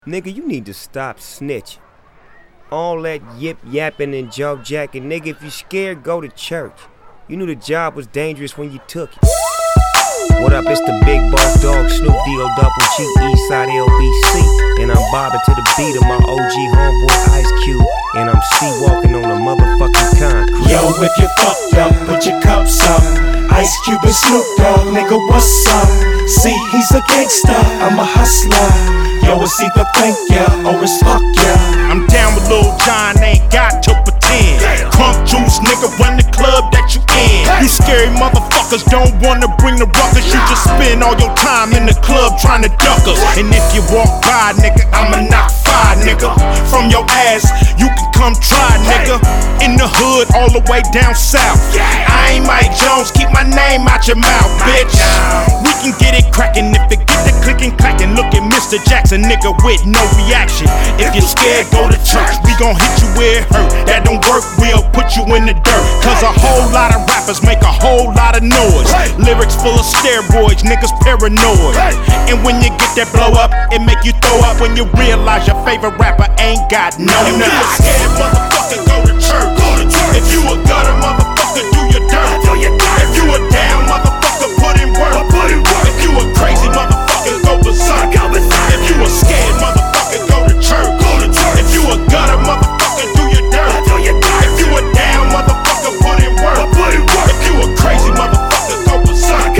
Nigga, you need to stop snitching. All that yip yapping and joke jacking. Nigga, if you scared, go to church. You knew the job was dangerous when you took it. What up, it's the big boss dog, Snoop D-O double G, Eastside LBC. And I'm bobbing to the beat of my OG homeboy Ice Cube. And I'm C-walking on the motherfucking concrete. Yo, if you fucked up, put your cups up. Ice Cube and Snoop Dogg, nigga, what's up? See, he's a gangster, I'm a hustler. Yo, it's either thank ya or it's fuck ya. I'm down with Lil Jon, ain't got to pretend. Crunk juice, nigga, run the club that you in. You scary motherfuckers don't wanna bring the ruckus. You just spend all your time in the club trying to duck us. And if you walk by, nigga, I'ma knock five, nigga. From your ass, you can come try, nigga. In the hood, all the way down south. I ain't Mike Jones, keep my name out your mouth, bitch. We can get it crackin' if it get the clickin' clackin'. Look at Mr. Jackson, nigga, with no reaction. If you're scared, go to church. We gon' hit you where it hurt. That don't work, we'll put you in the dirt. Cause a whole lot of rappers make a whole lot of noise. Lyrics full of steroids, niggas paranoid. And when you get that blow up, it make you throw up when you realize your favorite rapper ain't got no nuts. If you a scared motherfucker, go to church. If you a gutter motherfucker, do your dirt. If you a down motherfucker, put in work. If you a crazy motherfucker, go berserk. If you a scared motherfucker, go to church. If you a gutter motherfucker, do your dirt. If you a down motherfucker, put in work. If you a crazy motherfucker, go berserk.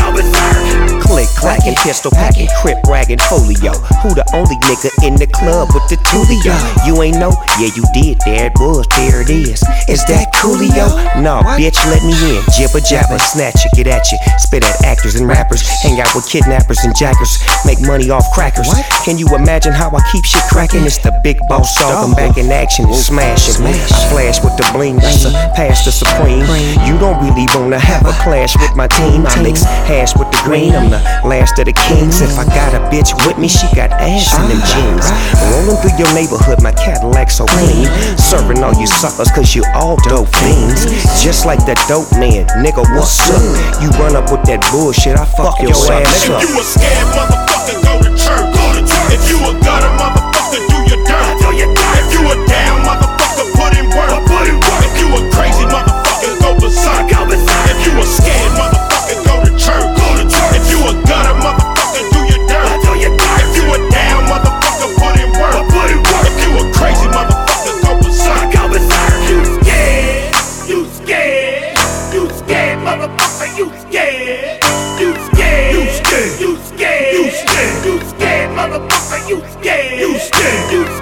Click, clacking, pistol packing, crip ragging, folio. Who the only nigga in the club with the Tulio? You ain't know? Yeah, you did. There it was, there it is. Is that Coolio? No, bitch, let me in. Jibber jabber, snatch it, get at you. Spit at actors and rappers. Hang out with kidnappers and jackers. Make money off crackers. Can you imagine how I keep shit cracking? It's the big boss dog. I'm back in action and smashing. I flash with the bling, that's a pass the supreme. You don't really wanna have a clash with my team. I mix hash with the green. I'm the last of the kings. If I got a bitch with me, she got ass in them jeans. Rolling through your neighborhood, my Cadillac so clean. Serving all you suckers cause you all dope fiends. Just like that dope man, nigga, what's up? You run up with that bullshit, I fuck your ass up. If you a scared motherfucker, go to church. If you a gutter motherfucker, do your dirt. If you a down motherfucker, put in work. If you a crazy motherfucker, go berserk. If you a scared motherfucker, go to church. If you a gutter motherfucker, do your dirt. If you a down motherfucker, put in work. If you a crazy motherfucker, go berserk. You scared, you scared, you scared, motherfucker, you scared. You scared, you scared, you scared, you scared, you scared, motherfucker, you scared. You scared, you scared.